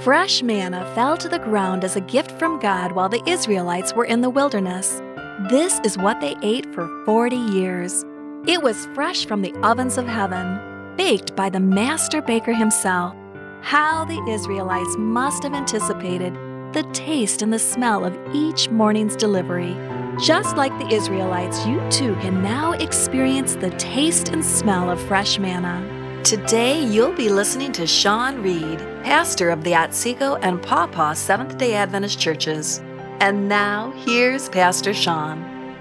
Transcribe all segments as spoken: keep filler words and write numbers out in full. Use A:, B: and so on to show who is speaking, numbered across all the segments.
A: Fresh manna fell to the ground as a gift from God while the Israelites were in the wilderness. This is what they ate for forty years. It was fresh from the ovens of heaven, baked by the master baker himself. How the Israelites must have anticipated the taste and the smell of each morning's delivery. Just like the Israelites, you too can now experience the taste and smell of fresh manna. Today, you'll be listening to Sean Reed, pastor of the Otsego and Paw Paw Seventh-day Adventist churches. And now, here's Pastor Sean.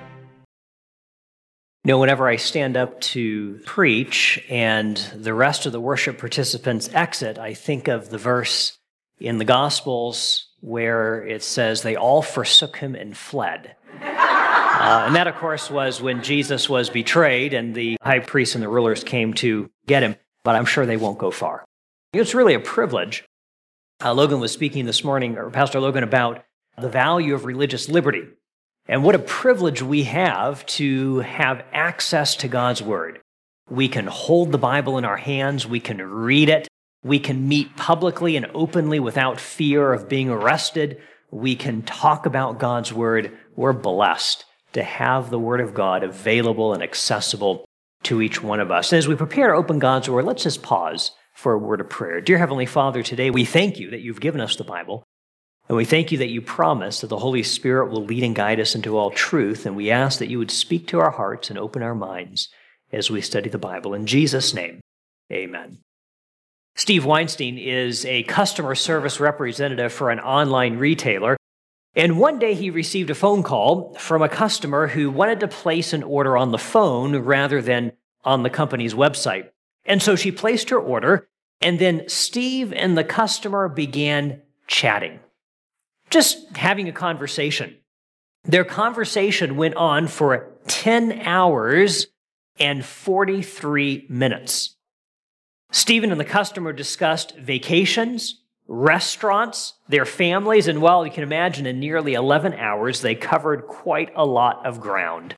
B: You know, whenever I stand up to preach and the rest of the worship participants exit, I think of the verse in the Gospels where it says, they all forsook him and fled. Uh, and that, of course, was when Jesus was betrayed and the high priests and the rulers came to get him, but I'm sure they won't go far. It's really a privilege. Uh, Logan was speaking this morning, or Pastor Logan, about the value of religious liberty. And what a privilege we have to have access to God's Word. We can hold the Bible in our hands, we can read it, we can meet publicly and openly without fear of being arrested, we can talk about God's Word. We're blessed to have the Word of God available and accessible to each one of us. And as we prepare to open God's Word, let's just pause for a word of prayer. Dear Heavenly Father, today we thank you that you've given us the Bible. And we thank you that you promise that the Holy Spirit will lead and guide us into all truth, and we ask that you would speak to our hearts and open our minds as we study the Bible. In Jesus' name, amen. Steve Weinstein is a customer service representative for an online retailer, and one day he received a phone call from a customer who wanted to place an order on the phone rather than on the company's website. And so she placed her order, and then Steve and the customer began chatting. Just having a conversation. Their conversation went on for ten hours and forty-three minutes. Stephen and the customer discussed vacations, restaurants, their families, and well, you can imagine in nearly eleven hours, they covered quite a lot of ground.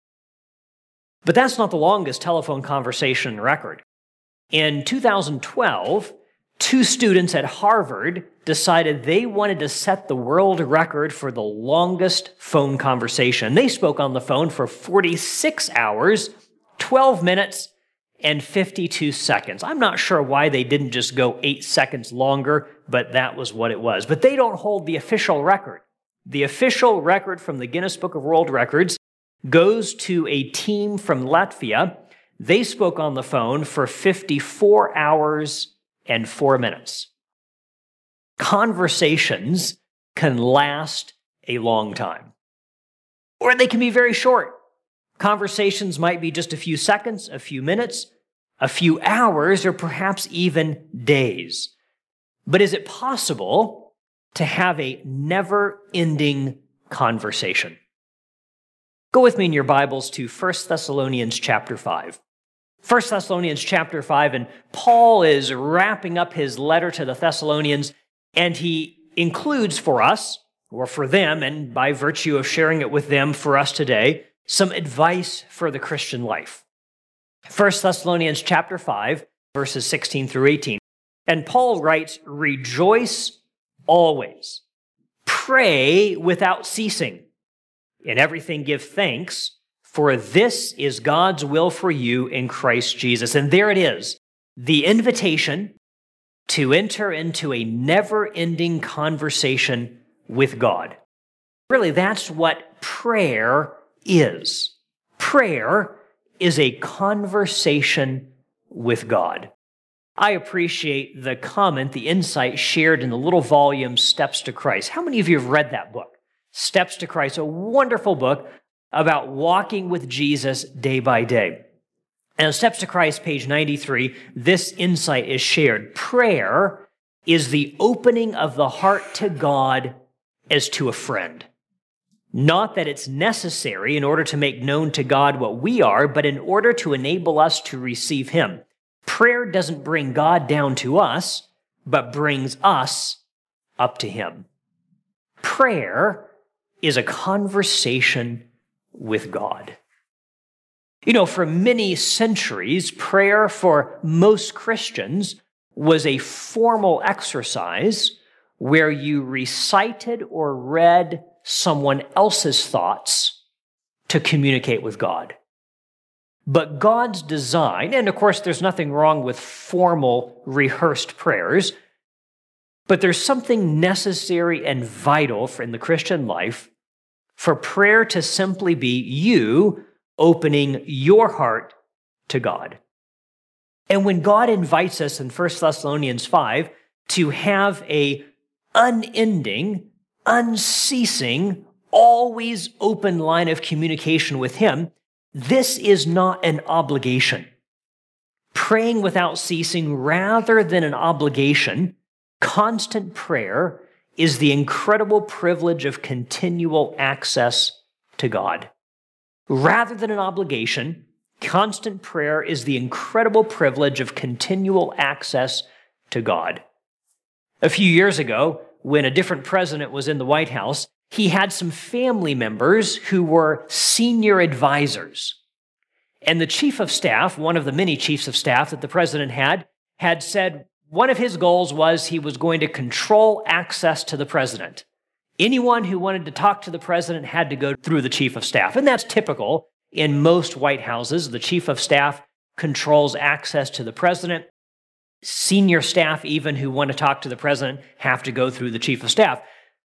B: But that's not the longest telephone conversation record. In two thousand twelve, two students at Harvard decided they wanted to set the world record for the longest phone conversation. They spoke on the phone for forty-six hours, twelve minutes, and fifty-two seconds. I'm not sure why they didn't just go eight seconds longer, but that was what it was. But they don't hold the official record. The official record from the Guinness Book of World Records goes to a team from Latvia. They spoke on the phone for fifty-four hours and four minutes. Conversations can last a long time, or they can be very short. Conversations might be just a few seconds, a few minutes, a few hours, or perhaps even days. But is it possible to have a never-ending conversation? Go with me in your Bibles to First Thessalonians chapter five. First Thessalonians chapter five, and Paul is wrapping up his letter to the Thessalonians, and he includes for us, or for them, and by virtue of sharing it with them for us today, some advice for the Christian life. First Thessalonians chapter five, verses sixteen through eighteen. And Paul writes, "Rejoice always, pray without ceasing, in everything give thanks, for this is God's will for you in Christ Jesus." And there it is, the invitation to enter into a never-ending conversation with God. Really, that's what prayer is. Prayer is a conversation with God. I appreciate the comment, the insight shared in the little volume, Steps to Christ. How many of you have read that book? Steps to Christ, a wonderful book about walking with Jesus day by day. And on Steps to Christ, page ninety-three, this insight is shared. Prayer is the opening of the heart to God as to a friend. Not that it's necessary in order to make known to God what we are, but in order to enable us to receive Him. Prayer doesn't bring God down to us, but brings us up to Him. Prayer is a conversation with God. You know, for many centuries, prayer for most Christians was a formal exercise where you recited or read someone else's thoughts to communicate with God. But God's design, and of course there's nothing wrong with formal rehearsed prayers, but there's something necessary and vital for, in the Christian life for prayer to simply be you opening your heart to God. And when God invites us in First Thessalonians five to have a unending, unceasing, always open line of communication with Him, this is not an obligation. Praying without ceasing rather than an obligation, constant prayer is the incredible privilege of continual access to God. Rather than an obligation, constant prayer is the incredible privilege of continual access to God. A few years ago, when a different president was in the White House, he had some family members who were senior advisors. And the chief of staff, one of the many chiefs of staff that the president had, had said one of his goals was he was going to control access to the president. Anyone who wanted to talk to the president had to go through the chief of staff. And that's typical in most White Houses. The chief of staff controls access to the president. Senior staff, even who want to talk to the president, have to go through the chief of staff.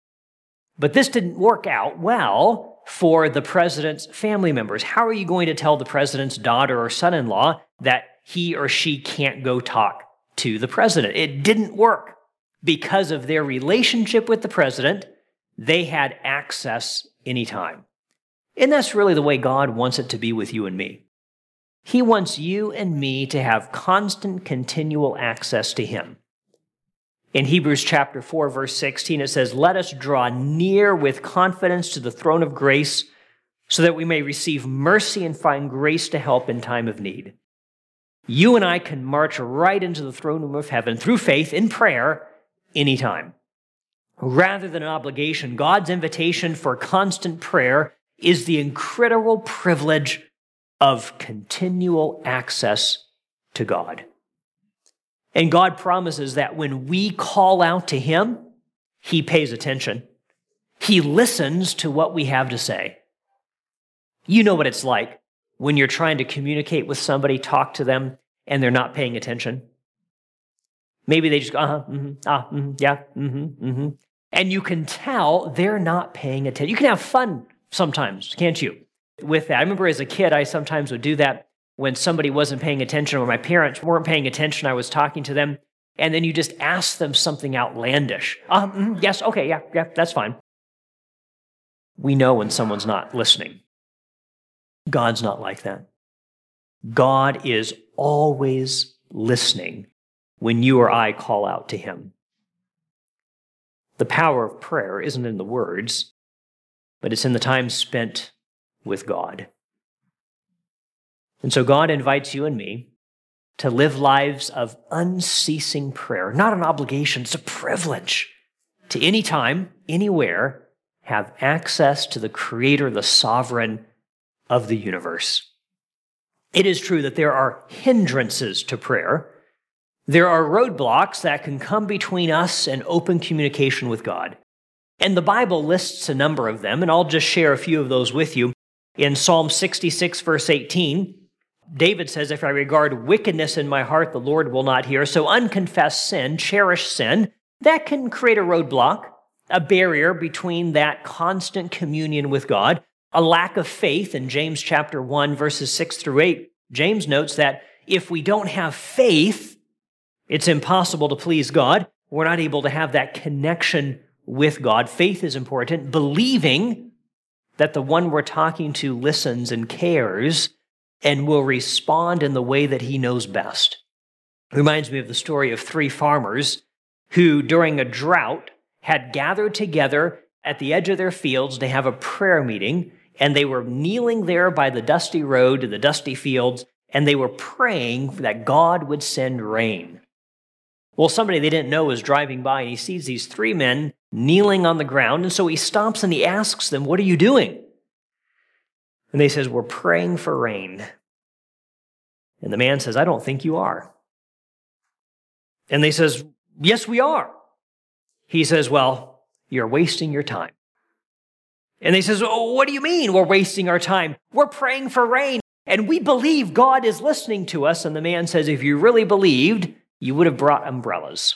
B: But this didn't work out well for the president's family members. How are you going to tell the president's daughter or son-in-law that he or she can't go talk to the president? It didn't work. Because of their relationship with the president, they had access anytime. And that's really the way God wants it to be with you and me. He wants you and me to have constant, continual access to Him. In Hebrews chapter four, verse sixteen, it says, "Let us draw near with confidence to the throne of grace so that we may receive mercy and find grace to help in time of need." You and I can march right into the throne room of heaven through faith in prayer anytime. Rather than an obligation, God's invitation for constant prayer is the incredible privilege of continual access to God. And God promises that when we call out to Him, He pays attention. He listens to what we have to say. You know what it's like when you're trying to communicate with somebody, talk to them, and they're not paying attention. Maybe they just go, uh-huh, mm-hmm, ah, mm-hmm, yeah, mm-hmm, mm-hmm. And you can tell they're not paying attention. You can have fun sometimes, can't you, with that? I remember as a kid, I sometimes would do that when somebody wasn't paying attention or my parents weren't paying attention. I was talking to them, and then you just ask them something outlandish. Uh, mm-hmm, yes, okay, yeah, yeah, that's fine. We know when someone's not listening. God's not like that. God is always listening when you or I call out to Him. The power of prayer isn't in the words, but it's in the time spent with God. And so God invites you and me to live lives of unceasing prayer, not an obligation, it's a privilege to any time, anywhere, have access to the Creator, the Sovereign of the universe. It is true that there are hindrances to prayer. There are roadblocks that can come between us and open communication with God. And the Bible lists a number of them, and I'll just share a few of those with you. In Psalm sixty-six, verse eighteen, David says, "If I regard wickedness in my heart, the Lord will not hear." So unconfessed sin, cherished sin, that can create a roadblock, a barrier between that constant communion with God. A lack of faith in James chapter one, verses six through eight. James notes that if we don't have faith, it's impossible to please God. We're not able to have that connection with God. Faith is important. Believing that the one we're talking to listens and cares and will respond in the way that He knows best. It reminds me of the story of three farmers who, during a drought, had gathered together at the edge of their fields to have a prayer meeting, and they were kneeling there by the dusty road to the dusty fields, and they were praying that God would send rain. Well, somebody they didn't know was driving by, and he sees these three men kneeling on the ground, and so he stops and he asks them, "What are you doing?" And they says, "We're praying for rain." And the man says, "I don't think you are." And they says, "Yes, we are." he says, well, you're wasting your time. And they says, oh, what do you mean we're wasting our time? We're praying for rain, and we believe God is listening to us. And the man says, if you really believed, you would have brought umbrellas.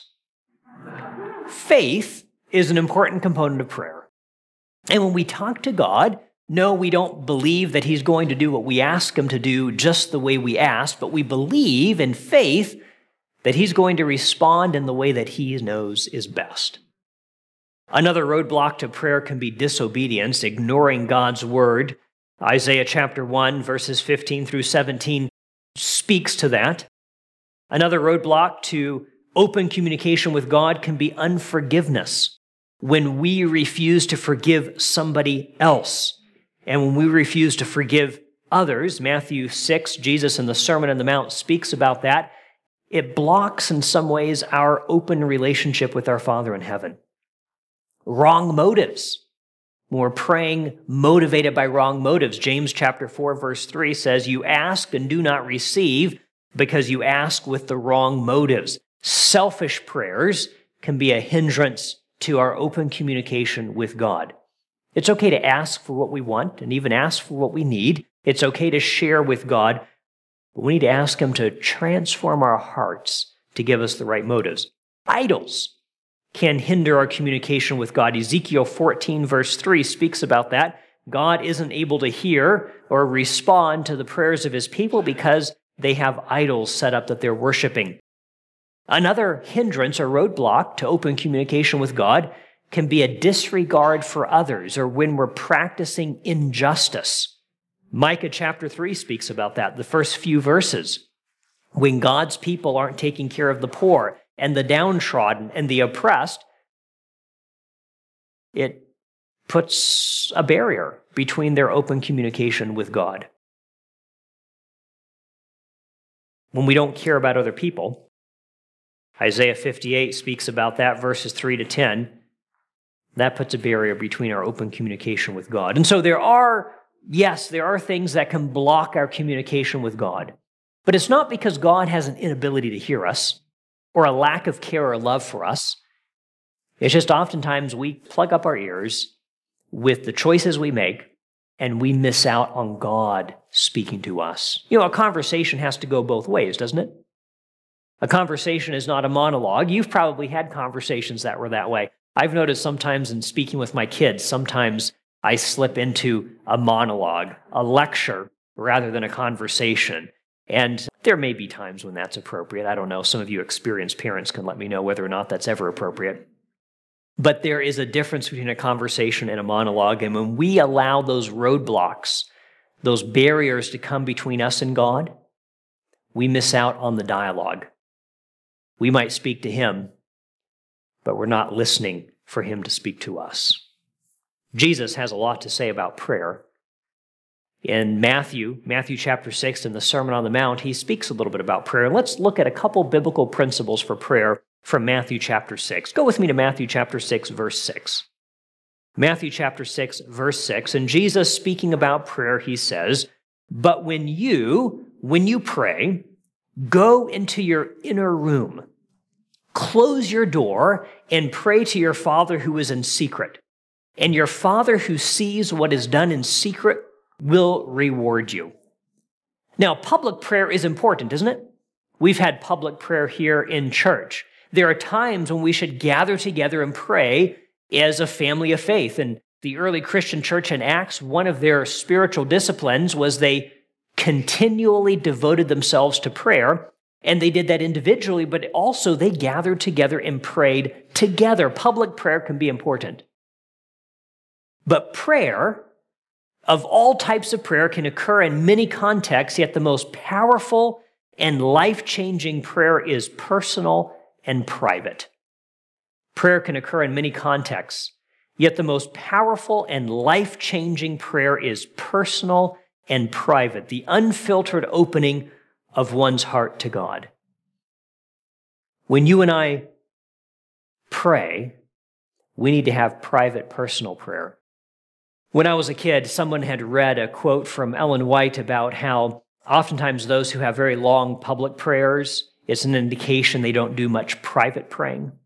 B: Faith is an important component of prayer. And when we talk to God, no, we don't believe that he's going to do what we ask him to do just the way we ask, but we believe in faith that he's going to respond in the way that he knows is best. Another roadblock to prayer can be disobedience, ignoring God's word. Isaiah chapter one, verses fifteen through seventeen speaks to that. Another roadblock to open communication with God can be unforgiveness, when we refuse to forgive somebody else. And when we refuse to forgive others, Matthew six, Jesus in the Sermon on the Mount speaks about that. It blocks in some ways our open relationship with our Father in heaven. Wrong motives. When we're praying motivated by wrong motives, James chapter four, verse three says, you ask and do not receive because you ask with the wrong motives. Selfish prayers can be a hindrance to our open communication with God. It's okay to ask for what we want and even ask for what we need. It's okay to share with God, but we need to ask him to transform our hearts to give us the right motives. Idols can hinder our communication with God. Ezekiel fourteen, verse three speaks about that. God isn't able to hear or respond to the prayers of his people because they have idols set up that they're worshiping. Another hindrance or roadblock to open communication with God can be a disregard for others, or when we're practicing injustice. Micah chapter three speaks about that, the first few verses. When God's people aren't taking care of the poor and the downtrodden and the oppressed, it puts a barrier between their open communication with God. When we don't care about other people, Isaiah fifty-eight speaks about that, verses three to ten. That puts a barrier between our open communication with God. And so there are, yes, there are things that can block our communication with God. But it's not because God has an inability to hear us or a lack of care or love for us. It's just oftentimes we plug up our ears with the choices we make and we miss out on God speaking to us. You know, a conversation has to go both ways, doesn't it? A conversation is not a monologue. You've probably had conversations that were that way. I've noticed sometimes in speaking with my kids, sometimes I slip into a monologue, a lecture, rather than a conversation. And there may be times when that's appropriate. I don't know. Some of you experienced parents can let me know whether or not that's ever appropriate. But there is a difference between a conversation and a monologue. And when we allow those roadblocks, those barriers to come between us and God, we miss out on the dialogue. We might speak to him, but we're not listening for him to speak to us. Jesus has a lot to say about prayer. In Matthew, Matthew chapter six, in the Sermon on the Mount, he speaks a little bit about prayer. And let's look at a couple biblical principles for prayer from Matthew chapter six. Go with me to Matthew chapter six, verse six. Matthew chapter six, verse six, and Jesus speaking about prayer, he says, but when you, when you pray, go into your inner room, close your door, and pray to your Father who is in secret. And your Father who sees what is done in secret will reward you. Now, public prayer is important, isn't it? We've had public prayer here in church. There are times when we should gather together and pray as a family of faith. And the early Christian church in Acts, one of their spiritual disciplines was they continually devoted themselves to prayer. And they did that individually, but also they gathered together and prayed together. Public prayer can be important. But prayer, of all types of prayer, can occur in many contexts, yet the most powerful and life-changing prayer is personal and private. Prayer can occur in many contexts, yet the most powerful and life-changing prayer is personal and private, the unfiltered opening of one's heart to God. When you and I pray, we need to have private, personal prayer. When I was a kid, someone had read a quote from Ellen White about how oftentimes those who have very long public prayers, it's an indication they don't do much private praying.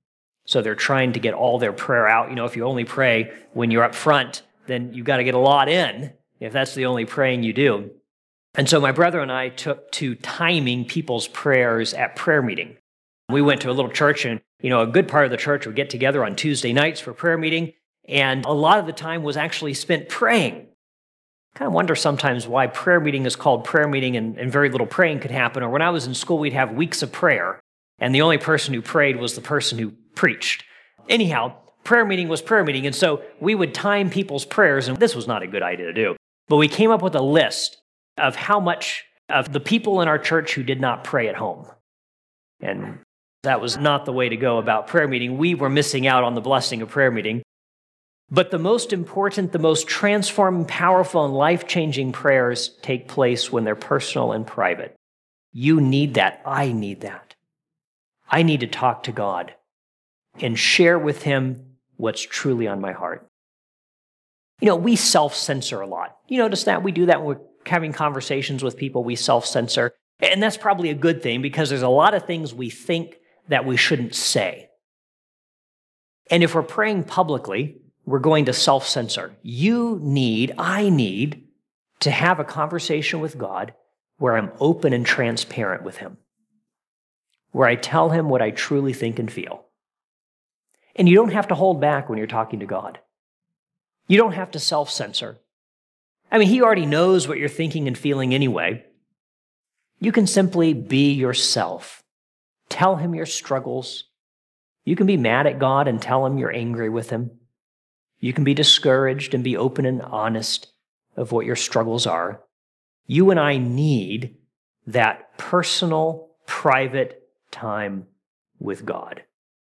B: So they're trying to get all their prayer out. You know, if you only pray when you're up front, then you've got to get a lot in if that's the only praying you do. And so my brother and I took to timing people's prayers at prayer meeting. We went to a little church, and, you know, a good part of the church would get together on Tuesday nights for prayer meeting, and a lot of the time was actually spent praying. I kind of wonder sometimes why prayer meeting is called prayer meeting and, and very little praying could happen. Or when I was in school, we'd have weeks of prayer, and the only person who prayed was the person who preached. Anyhow, prayer meeting was prayer meeting, and so we would time people's prayers, and this was not a good idea to do. But we came up with a list of how much of the people in our church who did not pray at home. And that was not the way to go about prayer meeting. We were missing out on the blessing of prayer meeting. But the most important, the most transforming, powerful, and life-changing prayers take place when they're personal and private. You need that. I need that. I need to talk to God and share with Him what's truly on my heart. You know, we self-censor a lot. You notice that? We do that when we're having conversations with people. We self-censor. And that's probably a good thing because there's a lot of things we think that we shouldn't say. And if we're praying publicly, we're going to self-censor. You need, I need, to have a conversation with God where I'm open and transparent with Him, where I tell Him what I truly think and feel. And you don't have to hold back when you're talking to God. You don't have to self-censor. I mean, He already knows what you're thinking and feeling anyway. You can simply be yourself. Tell Him your struggles. You can be mad at God and tell Him you're angry with Him. You can be discouraged and be open and honest of what your struggles are. You and I need that personal, private time with God.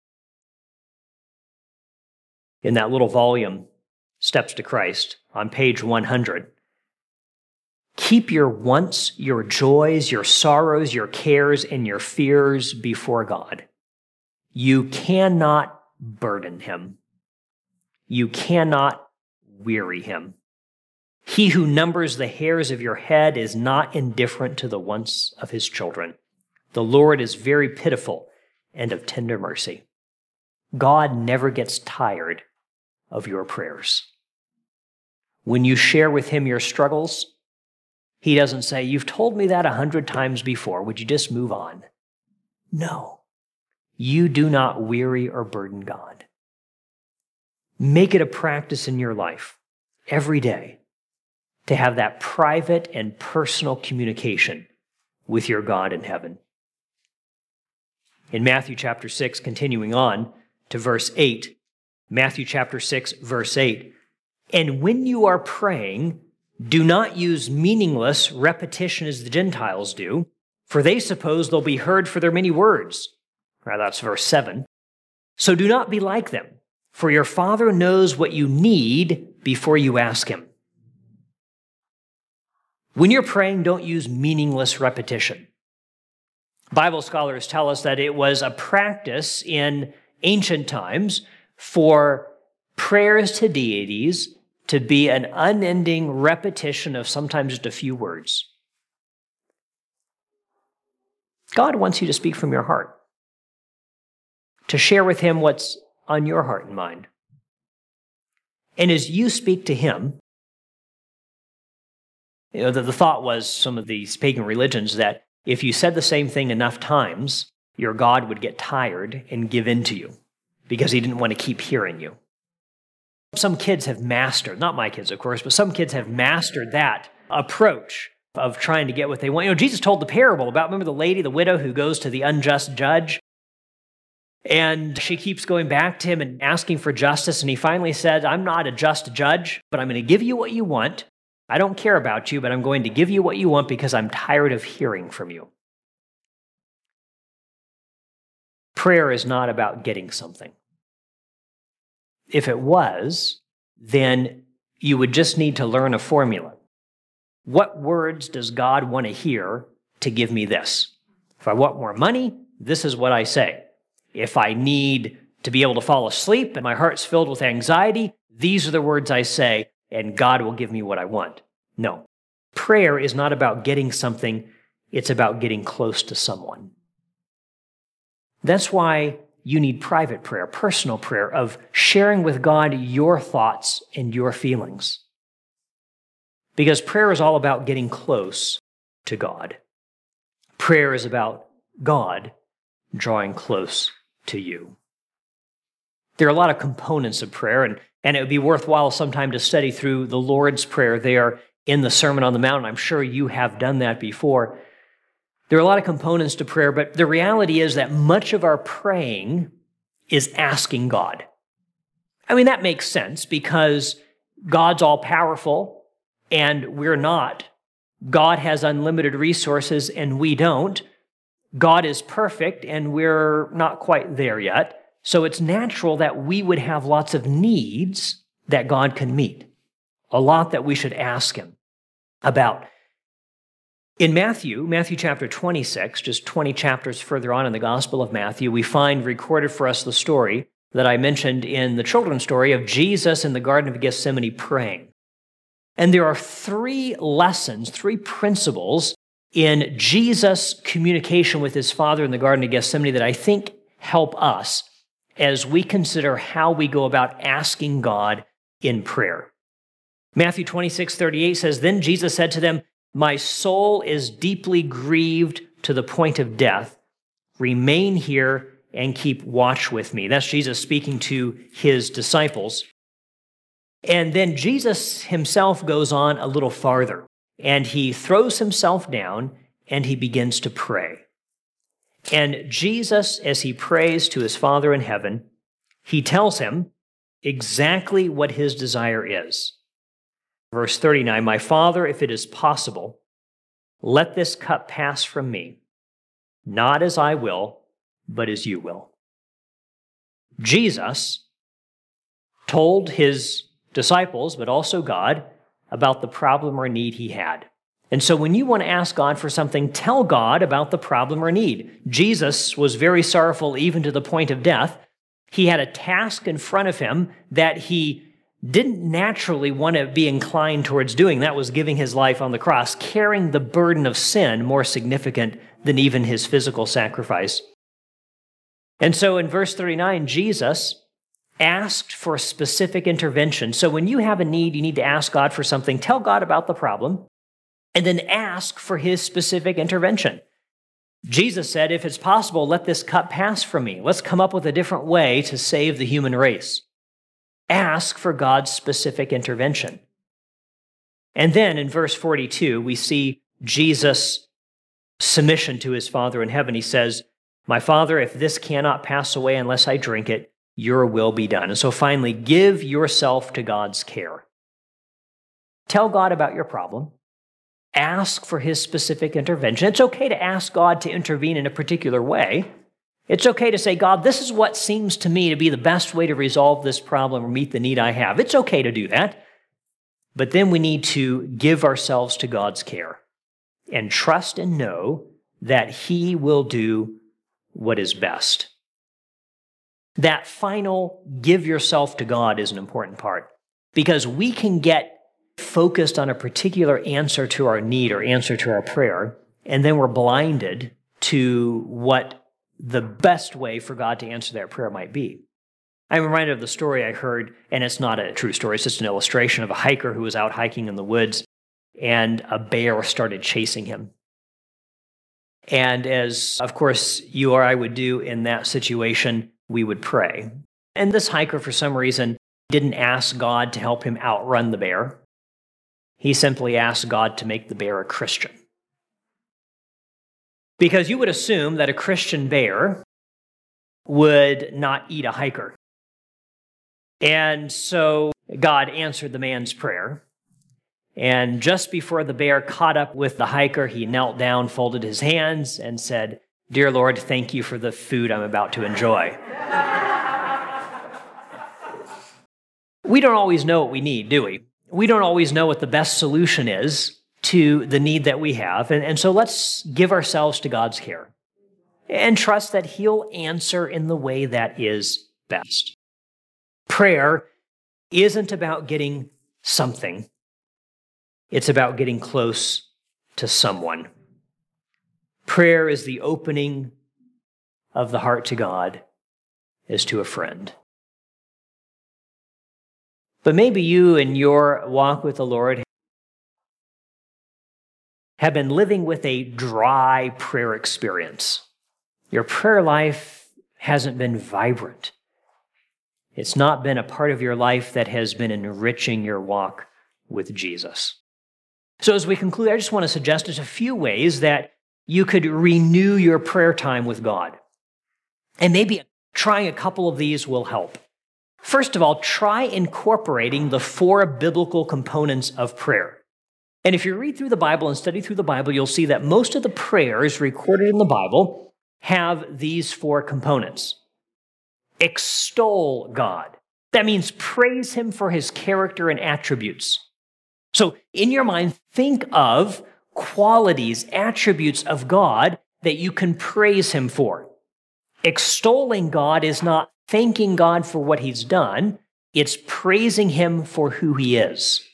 B: In that little volume, Steps to Christ, on page one hundred, keep your wants, your joys, your sorrows, your cares, and your fears before God. You cannot burden Him. You cannot weary Him. He who numbers the hairs of your head is not indifferent to the wants of His children. The Lord is very pitiful and of tender mercy. God never gets tired of your prayers. When you share with Him your struggles, He doesn't say, "You've told me that a hundred times before. Would you just move on?" No. You do not weary or burden God. Make it a practice in your life every day to have that private and personal communication with your God in heaven. In Matthew chapter six, continuing on to verse eight, Matthew chapter six, verse eight, "And when you are praying, do not use meaningless repetition as the Gentiles do, for they suppose they'll be heard for their many words." Right, that's verse seven. "So do not be like them, for your Father knows what you need before you ask Him." When you're praying, don't use meaningless repetition. Bible scholars tell us that it was a practice in ancient times for prayers to deities to be an unending repetition of sometimes just a few words. God wants you to speak from your heart, to share with Him what's on your heart and mind. And as you speak to Him, you know, the, the thought was some of these pagan religions that if you said the same thing enough times, your God would get tired and give in to you because He didn't want to keep hearing you. Some kids have mastered, not my kids, of course, but some kids have mastered that approach of trying to get what they want. You know, Jesus told the parable about, remember the lady, the widow who goes to the unjust judge? And she keeps going back to him and asking for justice. And he finally said, "I'm not a just judge, but I'm going to give you what you want. I don't care about you, but I'm going to give you what you want because I'm tired of hearing from you." Prayer is not about getting something. If it was, then you would just need to learn a formula. What words does God want to hear to give me this? If I want more money, this is what I say. If I need to be able to fall asleep and my heart's filled with anxiety, these are the words I say, and God will give me what I want. No. Prayer is not about getting something, it's about getting close to someone. That's why you need private prayer, personal prayer, of sharing with God your thoughts and your feelings. Because prayer is all about getting close to God. Prayer is about God drawing close to you. There are a lot of components of prayer, and, and it would be worthwhile sometime to study through the Lord's Prayer there in the Sermon on the Mount. I'm sure you have done that before. There are a lot of components to prayer, but the reality is that much of our praying is asking God. I mean, that makes sense because God's all-powerful and we're not. God has unlimited resources and we don't. God is perfect and we're not quite there yet. So it's natural that we would have lots of needs that God can meet, a lot that we should ask him about. In Matthew, Matthew chapter twenty-six, just twenty chapters further on in the Gospel of Matthew, we find recorded for us the story that I mentioned in the children's story of Jesus in the Garden of Gethsemane praying. And there are three lessons, three principles in Jesus' communication with his Father in the Garden of Gethsemane that I think help us as we consider how we go about asking God in prayer. Matthew twenty-six thirty-eight says, "Then Jesus said to them, 'My soul is deeply grieved to the point of death. Remain here and keep watch with me.'" That's Jesus speaking to his disciples. And then Jesus himself goes on a little farther, and he throws himself down and he begins to pray. And Jesus, as he prays to his Father in heaven, he tells him exactly what his desire is. Verse thirty-nine, "My Father, if it is possible, let this cup pass from me, not as I will, but as you will." Jesus told his disciples, but also God, about the problem or need he had. And so when you want to ask God for something, tell God about the problem or need. Jesus was very sorrowful even to the point of death. He had a task in front of him that he didn't naturally want to be inclined towards doing. That was giving his life on the cross, carrying the burden of sin more significant than even his physical sacrifice. And so in verse thirty-nine, Jesus asked for a specific intervention. So when you have a need, you need to ask God for something, tell God about the problem, and then ask for his specific intervention. Jesus said, "If it's possible, let this cup pass from me. Let's come up with a different way to save the human race." Ask for God's specific intervention. And then in verse forty-two, we see Jesus' submission to his Father in heaven. He says, "My Father, if this cannot pass away unless I drink it, your will be done." And so finally, give yourself to God's care. Tell God about your problem. Ask for his specific intervention. It's okay to ask God to intervene in a particular way. It's okay to say, "God, this is what seems to me to be the best way to resolve this problem or meet the need I have." It's okay to do that. But then we need to give ourselves to God's care and trust and know that he will do what is best. That final give yourself to God is an important part because we can get focused on a particular answer to our need or answer to our prayer, and then we're blinded to what the best way for God to answer that prayer might be. I'm reminded of the story I heard, and it's not a true story, it's just an illustration of a hiker who was out hiking in the woods, and a bear started chasing him. And as, of course, you or I would do in that situation, we would pray. And this hiker, for some reason, didn't ask God to help him outrun the bear. He simply asked God to make the bear a Christian. Because you would assume that a Christian bear would not eat a hiker. And so God answered the man's prayer. And just before the bear caught up with the hiker, he knelt down, folded his hands, and said, "Dear Lord, thank you for the food I'm about to enjoy." We don't always know what we need, do we? We don't always know what the best solution is to the need that we have. And, and so let's give ourselves to God's care and trust that he'll answer in the way that is best. Prayer isn't about getting something. It's about getting close to someone. Prayer is the opening of the heart to God as to a friend. But maybe you in your walk with the Lord have been living with a dry prayer experience. Your prayer life hasn't been vibrant. It's not been a part of your life that has been enriching your walk with Jesus. So as we conclude, I just want to suggest just a few ways that you could renew your prayer time with God. And maybe trying a couple of these will help. First of all, try incorporating the four biblical components of prayer. And if you read through the Bible and study through the Bible, you'll see that most of the prayers recorded in the Bible have these four components. Extol God. That means praise him for his character and attributes. So in your mind, think of qualities, attributes of God that you can praise him for. Extolling God is not thanking God for what he's done. It's praising him for who he is.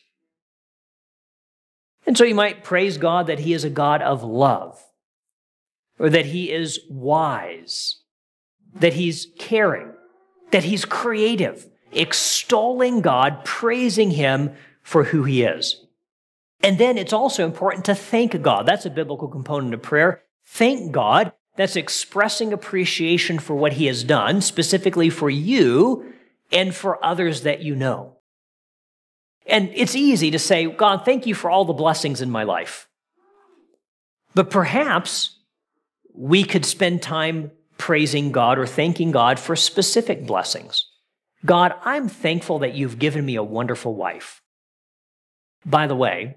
B: And so you might praise God that he is a God of love, or that he is wise, that he's caring, that he's creative, extolling God, praising him for who he is. And then it's also important to thank God. That's a biblical component of prayer. Thank God. That's expressing appreciation for what he has done, specifically for you and for others that you know. And it's easy to say, God, thank you for all the blessings in my life. But perhaps we could spend time praising God or thanking God for specific blessings. God, I'm thankful that you've given me a wonderful wife. By the way,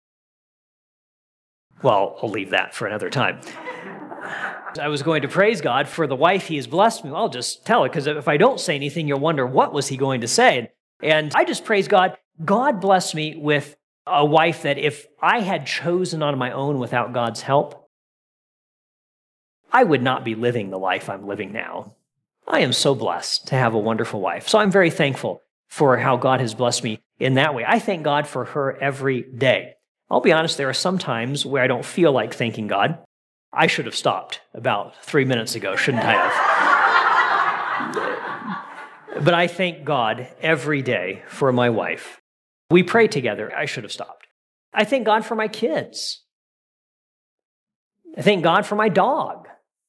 B: well, I'll leave that for another time. I was going to praise God for the wife he has blessed me. Well, I'll just tell it, because if I don't say anything, you'll wonder, what was he going to say? And I just praise God. God blessed me with a wife that if I had chosen on my own without God's help, I would not be living the life I'm living now. I am so blessed to have a wonderful wife. So I'm very thankful for how God has blessed me in that way. I thank God for her every day. I'll be honest, there are some times where I don't feel like thanking God. I should have stopped about three minutes ago, shouldn't I have? But I thank God every day for my wife. We pray together. I should have stopped. I thank God for my kids. I thank God for my dog.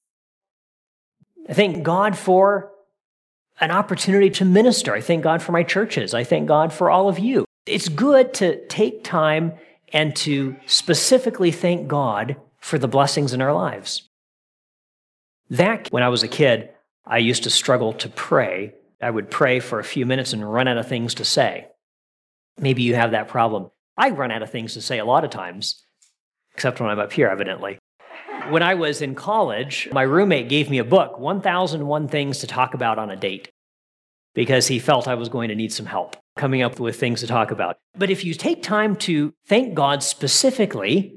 B: I thank God for an opportunity to minister. I thank God for my churches. I thank God for all of you. It's good to take time and to specifically thank God for the blessings in our lives. That, when I was a kid, I used to struggle to pray. I would pray for a few minutes and run out of things to say. Maybe you have that problem. I run out of things to say a lot of times, except when I'm up here, evidently. When I was in college, my roommate gave me a book, one thousand one Things to Talk About on a Date, because he felt I was going to need some help coming up with things to talk about. But if you take time to thank God specifically,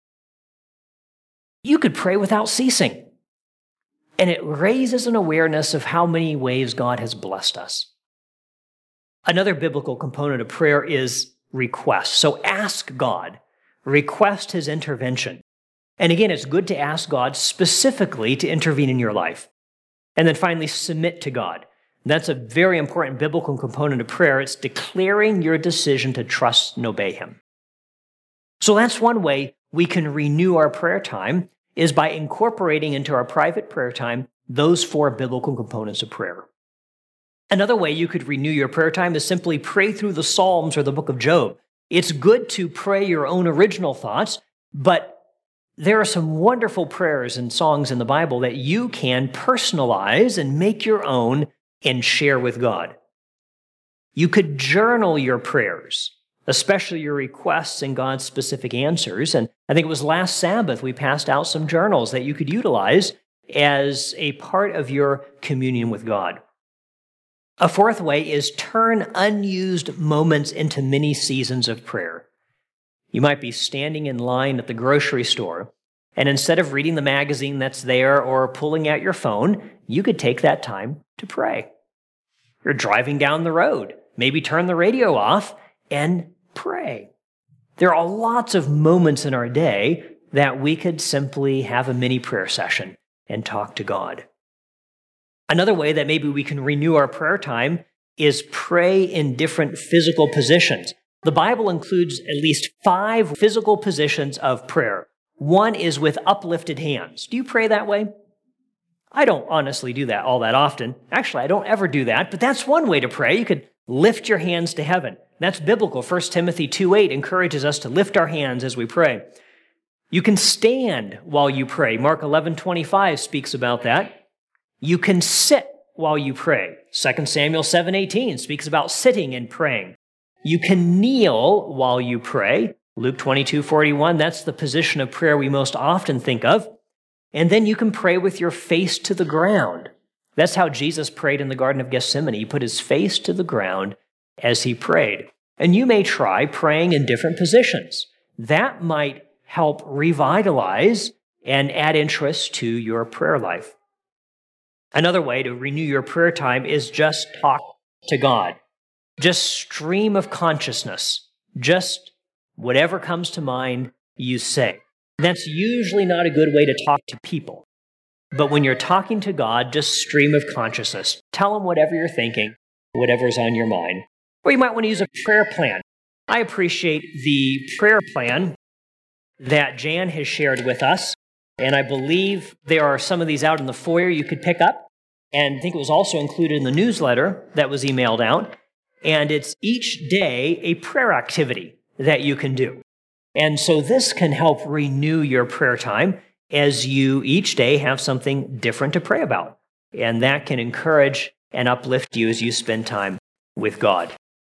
B: you could pray without ceasing. And it raises an awareness of how many ways God has blessed us. Another biblical component of prayer is request. So ask God, request his intervention. And again, it's good to ask God specifically to intervene in your life. And then finally, submit to God. That's a very important biblical component of prayer. It's declaring your decision to trust and obey him. So that's one way we can renew our prayer time, is by incorporating into our private prayer time those four biblical components of prayer. Another way you could renew your prayer time is simply pray through the Psalms or the book of Job. It's good to pray your own original thoughts, but there are some wonderful prayers and songs in the Bible that you can personalize and make your own and share with God. You could journal your prayers, especially your requests and God's specific answers. And I think it was last Sabbath we passed out some journals that you could utilize as a part of your communion with God. A fourth way is turn unused moments into mini seasons of prayer. You might be standing in line at the grocery store, and instead of reading the magazine that's there or pulling out your phone, you could take that time to pray. You're driving down the road, maybe turn the radio off and pray. There are lots of moments in our day that we could simply have a mini prayer session and talk to God. Another way that maybe we can renew our prayer time is pray in different physical positions. The Bible includes at least five physical positions of prayer. One is with uplifted hands. Do you pray that way? I don't honestly do that all that often. Actually, I don't ever do that, but that's one way to pray. You could lift your hands to heaven. That's biblical. First Timothy two eight encourages us to lift our hands as we pray. You can stand while you pray. Mark eleven twenty-five speaks about that. You can sit while you pray. Second Samuel seven eighteen speaks about sitting and praying. You can kneel while you pray. Luke twenty-two forty-one, that's the position of prayer we most often think of. And then you can pray with your face to the ground. That's how Jesus prayed in the Garden of Gethsemane. He put his face to the ground as he prayed. And you may try praying in different positions. That might help revitalize and add interest to your prayer life. Another way to renew your prayer time is just talk to God. Just stream of consciousness. Just whatever comes to mind, you say. That's usually not a good way to talk to people. But when you're talking to God, just stream of consciousness. Tell him whatever you're thinking, whatever's on your mind. Or you might want to use a prayer plan. I appreciate the prayer plan that Jan has shared with us, and I believe there are some of these out in the foyer you could pick up, and I think it was also included in the newsletter that was emailed out, and it's each day a prayer activity that you can do. And so this can help renew your prayer time as you each day have something different to pray about, and that can encourage and uplift you as you spend time with God.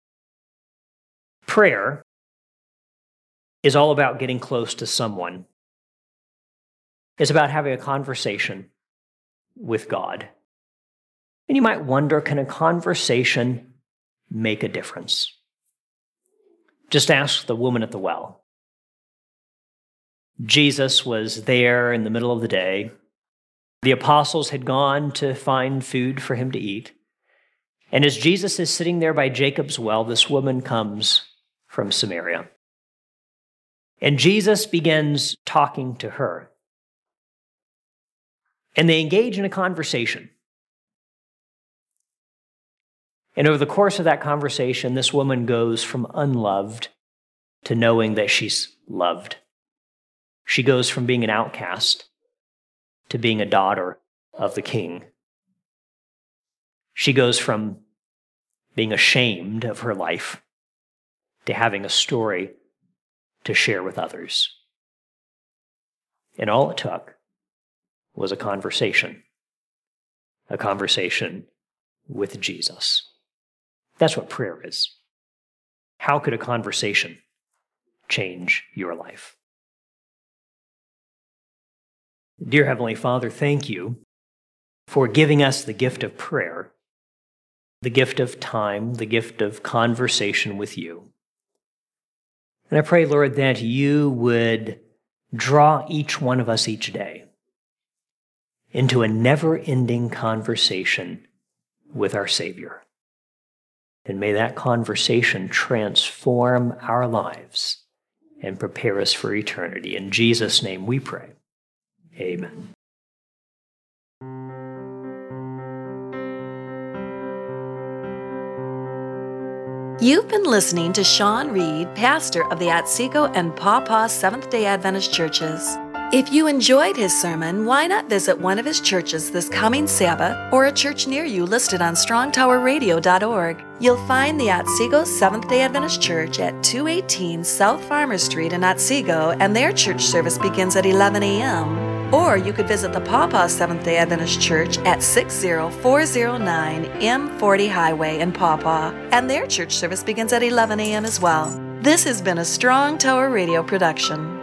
B: Prayer is all about getting close to someone. It's about having a conversation with God. And you might wonder, can a conversation make a difference? Just ask the woman at the well. Jesus was there in the middle of the day. The apostles had gone to find food for him to eat. And as Jesus is sitting there by Jacob's well, this woman comes from Samaria. And Jesus begins talking to her. And they engage in a conversation. And over the course of that conversation, this woman goes from unloved to knowing that she's loved. She goes from being an outcast to being a daughter of the King. She goes from being ashamed of her life to having a story to share with others. And all it took was a conversation, a conversation with Jesus. That's what prayer is. How could a conversation change your life? Dear Heavenly Father, thank you for giving us the gift of prayer, the gift of time, the gift of conversation with you. And I pray, Lord, that you would draw each one of us each day into a never-ending conversation with our Savior. And may that conversation transform our lives and prepare us for eternity. In Jesus' name we pray. Amen.
A: You've been listening to Sean Reed, pastor of the Otsego and Paw Paw Seventh-day Adventist Churches. If you enjoyed his sermon, why not visit one of his churches this coming Sabbath or a church near you listed on strong tower radio dot org. You'll find the Otsego Seventh-day Adventist Church at two eighteen South Farmer Street in Otsego, and their church service begins at eleven a.m. Or you could visit the Paw Paw Seventh-day Adventist Church at six oh four oh nine M forty Highway in Paw Paw, and their church service begins at eleven a.m. as well. This has been a Strong Tower Radio production.